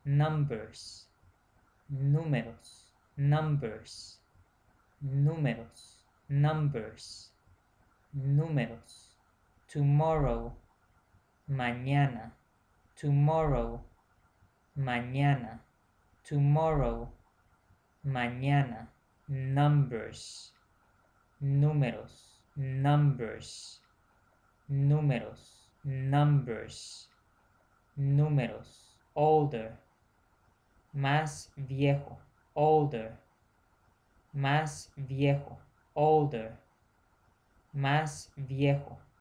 numbers, números, numbers, números, numbers, números. Tomorrow, mañana, tomorrow, mañana, tomorrow, mañana. Numbers, números, numbers, números, numbers, números. Older, más viejo, older, más viejo, older, más viejo,